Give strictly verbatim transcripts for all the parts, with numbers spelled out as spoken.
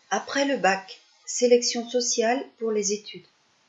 Après le bac, sélection sociale pour les études.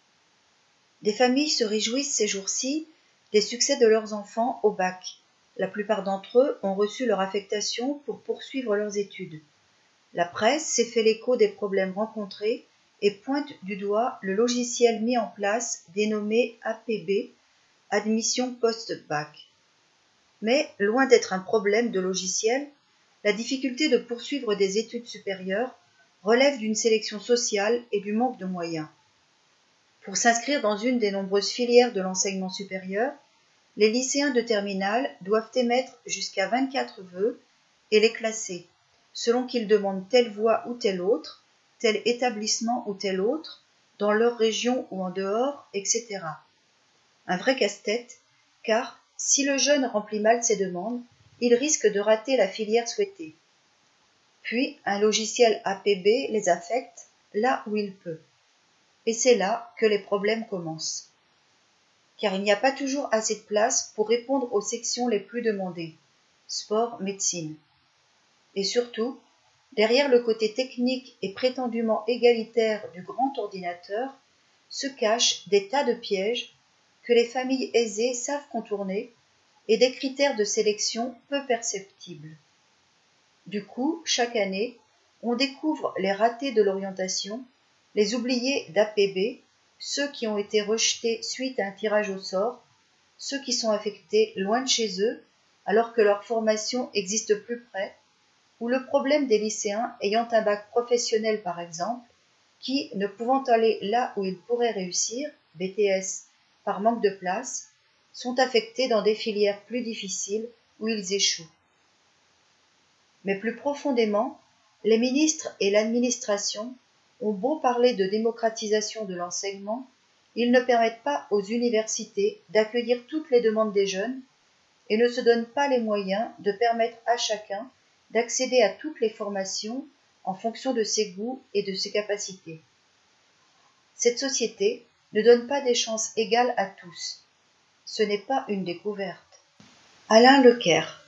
Des familles se réjouissent ces jours-ci des succès de leurs enfants au bac. La plupart d'entre eux ont reçu leur affectation pour poursuivre leurs études. La presse s'est fait l'écho des problèmes rencontrés et pointe du doigt le logiciel mis en place dénommé A P B, Admission Post-Bac. Mais, loin d'être un problème de logiciel, la difficulté de poursuivre des études supérieures relève d'une sélection sociale et du manque de moyens. Pour s'inscrire dans une des nombreuses filières de l'enseignement supérieur, les lycéens de terminale doivent émettre jusqu'à vingt-quatre vœux et les classer, selon qu'ils demandent telle voie ou telle autre, tel établissement ou tel autre, dans leur région ou en dehors, et cetera. Un vrai casse-tête, car si le jeune remplit mal ses demandes, il risque de rater la filière souhaitée. Puis, un logiciel A P B les affecte là où il peut. Et c'est là que les problèmes commencent. Car il n'y a pas toujours assez de place pour répondre aux sections les plus demandées, sport, médecine. Et surtout, derrière le côté technique et prétendument égalitaire du grand ordinateur, se cachent des tas de pièges que les familles aisées savent contourner et des critères de sélection peu perceptibles. Du coup, chaque année, on découvre les ratés de l'orientation, les oubliés d'A P B, ceux qui ont été rejetés suite à un tirage au sort, ceux qui sont affectés loin de chez eux alors que leur formation existe plus près, ou le problème des lycéens ayant un bac professionnel par exemple, qui, ne pouvant aller là où ils pourraient réussir, B T S, par manque de place, sont affectés dans des filières plus difficiles où ils échouent. Mais plus profondément, les ministres et l'administration ont beau parler de démocratisation de l'enseignement, ils ne permettent pas aux universités d'accueillir toutes les demandes des jeunes et ne se donnent pas les moyens de permettre à chacun d'accéder à toutes les formations en fonction de ses goûts et de ses capacités. Cette société ne donne pas des chances égales à tous. Ce n'est pas une découverte. Alain Lequer.